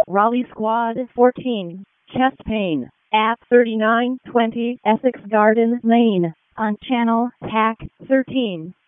Raleigh Squad 14, chest pain, at 3920 Essex Garden Lane, on channel TAC 13.